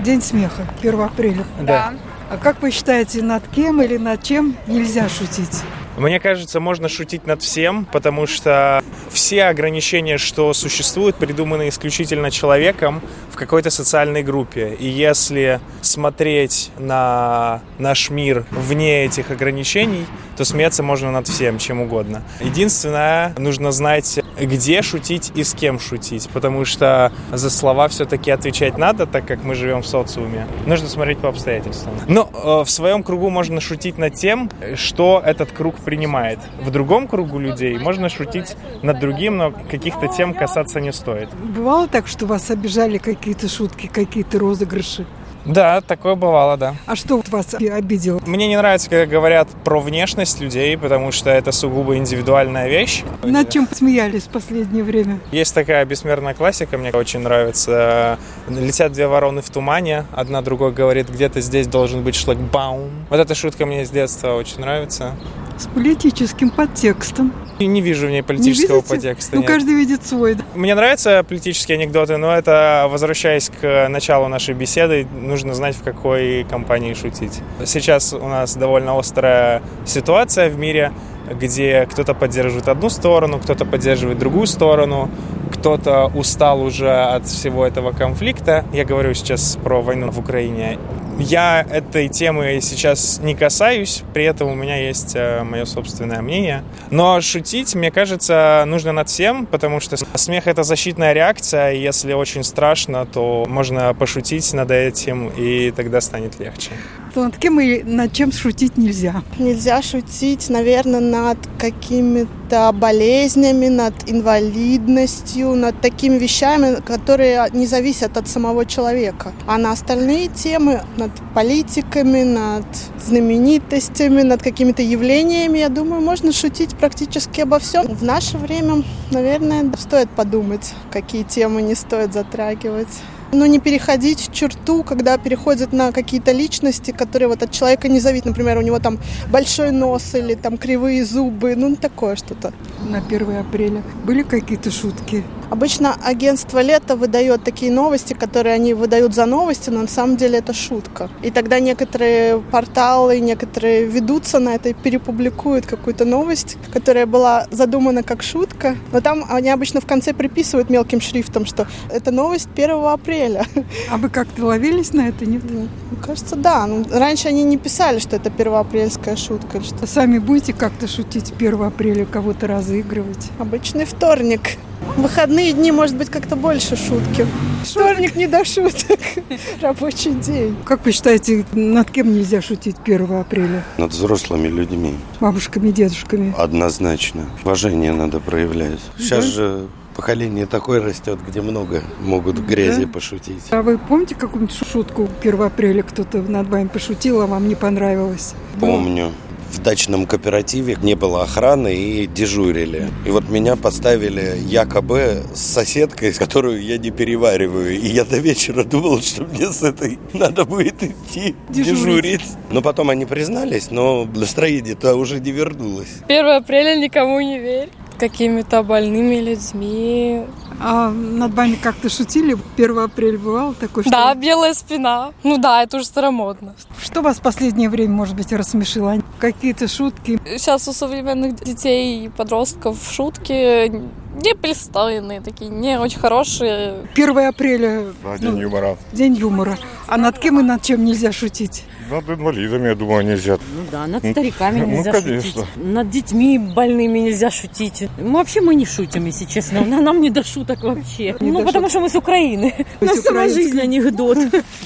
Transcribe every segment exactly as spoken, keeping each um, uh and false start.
День смеха, первого апреля. Да. А как вы считаете, над кем или над чем нельзя шутить? Мне кажется, можно шутить над всем, потому что все ограничения, что существуют, придуманы исключительно человеком в какой-то социальной группе. И если смотреть на наш мир вне этих ограничений, то смеяться можно над всем, чем угодно. Единственное, нужно знать, где шутить и с кем шутить, потому что за слова все-таки отвечать надо, так как мы живем в социуме. Нужно смотреть по обстоятельствам. Но э, в своем кругу можно шутить над тем, что этот круг принимает. В другом кругу людей можно шутить над другим, но каких-то тем касаться не стоит. Бывало так, что вас обижали какие-то шутки, какие-то розыгрыши? Да, такое бывало, да. А что вас обидело? Мне не нравится, когда говорят про внешность людей, потому что это сугубо индивидуальная вещь. Над чем смеялись в последнее время? Есть такая бессмертная классика, мне очень нравится. «Летят две вороны в тумане», одна другой говорит, где-то здесь должен быть шлагбаум. Вот эта шутка мне с детства очень нравится. С политическим подтекстом. И не вижу в ней политического не подтекста. Ну, нет. каждый видит свой. Да? Мне нравятся политические анекдоты, но это, возвращаясь к началу нашей беседы, нужно знать, в какой компании шутить. Сейчас у нас довольно острая ситуация в мире, где кто-то поддерживает одну сторону, кто-то поддерживает другую сторону, кто-то устал уже от всего этого конфликта. Я говорю сейчас про войну в Украине. Я этой темы сейчас не касаюсь, при этом у меня есть мое собственное мнение. Но шутить, мне кажется, нужно над всем, потому что смех — это защитная реакция, и если очень страшно, то можно пошутить над этим, и тогда станет легче. Над кем и над чем шутить нельзя? Нельзя шутить, наверное, над какими-то болезнями, над инвалидностью, над такими вещами, которые не зависят от самого человека. А на остальные темы, над политиками, над знаменитостями, над какими-то явлениями, я думаю, можно шутить практически обо всем. В наше время, наверное, стоит подумать, какие темы не стоит затрагивать. Но не переходить черту, когда переходят на какие-то личности, которые вот от человека не зависят. Например, у него там большой нос или там кривые зубы, ну такое что-то. На первое апреля были какие-то шутки? Обычно агентство «Лето» выдает такие новости, которые они выдают за новости, но на самом деле это шутка. И тогда некоторые порталы, некоторые ведутся на это и перепубликуют какую-то новость, которая была задумана как шутка, но там они обычно в конце приписывают мелким шрифтом, что это новость первого апреля. А вы как-то ловились на это, нет? Ну, кажется, да. Ну, раньше они не писали, что это первоапрельская шутка. Что... Сами будете как-то шутить первого апреля, кого-то разыгрывать? Обычный вторник. В выходные дни, может быть, как-то больше шутки. Вторник не до шуток. Рабочий день. Как вы считаете, над кем нельзя шутить первого апреля? Над взрослыми людьми. Бабушками, дедушками? Однозначно. Уважение надо проявлять. Сейчас Да? же поколение такое растет, где много могут грязи Да? пошутить. А вы помните какую-нибудь шутку первого апреля кто-то над вами пошутил, а вам не понравилось? Помню. В дачном кооперативе не было охраны и дежурили. И вот меня поставили якобы с соседкой, которую я не перевариваю. И я до вечера думал, что мне с этой надо будет идти Дежурить. дежурить. Но потом они признались, но настроение-то уже не вернулось. первого апреля никому не верь. Какими-то больными людьми. А над вами как-то шутили? первого апреля бывало такое? Что... Да, белая спина. Ну да, это уже старомодно. Что вас в последнее время, может быть, рассмешило? Какие-то шутки? Сейчас у современных детей и подростков шутки непристойные такие, не очень хорошие. первого апреля... Да, день ну, юмора. День юмора. А над кем и над чем нельзя шутить? Над инвалидами, я думаю, нельзя. Ну да, над стариками нельзя ну, конечно. шутить. Над детьми больными нельзя шутить. Ну, вообще мы не шутим, если честно. Нам не до шуток вообще. Не ну, до потому шуток. что мы с Украины. У нас сама жизнь анекдот.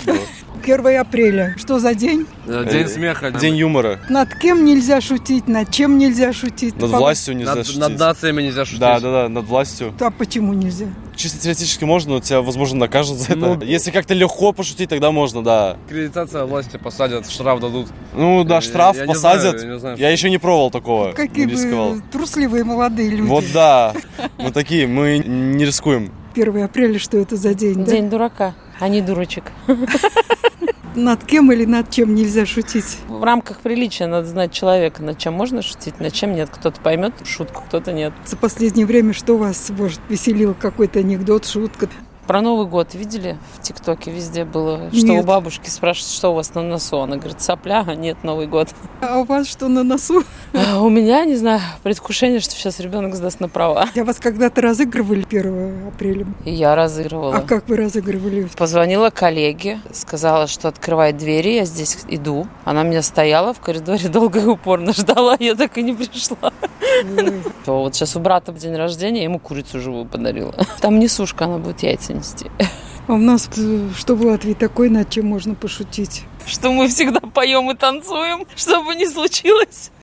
первого апреля. Что за день? День смеха. День юмора. Над кем нельзя шутить? Над чем нельзя шутить? Над властью нельзя Над, шутить. над нациями нельзя шутить. Да, да, да, над властью. А почему нельзя? Чисто теоретически можно, но тебя, возможно, накажут за это. Ну, Если как-то легко пошутить, тогда можно, да. Аккредитация власти посадят, штраф дадут. Ну да, штраф я, я посадят. Не знаю, я, не знаю, я еще не пробовал такого. Какие не рисковал. вы трусливые молодые люди. Вот да, мы такие, мы не рискуем. первого апреля, что это за день? День да? дурака, а не дурочек. Над кем или над чем нельзя шутить? В рамках приличия надо знать человека, над чем можно шутить, над чем нет. Кто-то поймет шутку, кто-то нет. За последнее время что вас, может, веселил? Какой-то анекдот, шутка? Про Новый год видели? В ТикТоке везде было, что Нет. у бабушки спрашивают, что у вас на носу. Она говорит, сопля, а нет, Новый год. А у вас что на носу? А у меня, не знаю, предвкушение, что сейчас ребенок сдаст на права. Я вас когда-то разыгрывали первого апреля. И я разыгрывала. А как вы разыгрывали? Позвонила коллеге, сказала, что открывает двери, я здесь иду. Она меня стояла в коридоре, долго и упорно ждала, я так и не пришла. То вот сейчас у брата день рождения, я ему курицу живую подарила. Там несушка, она будет яйца нести. А у нас э, что в Латвии такое, над чем можно пошутить? Что мы всегда поем и танцуем, что бы ни случилось.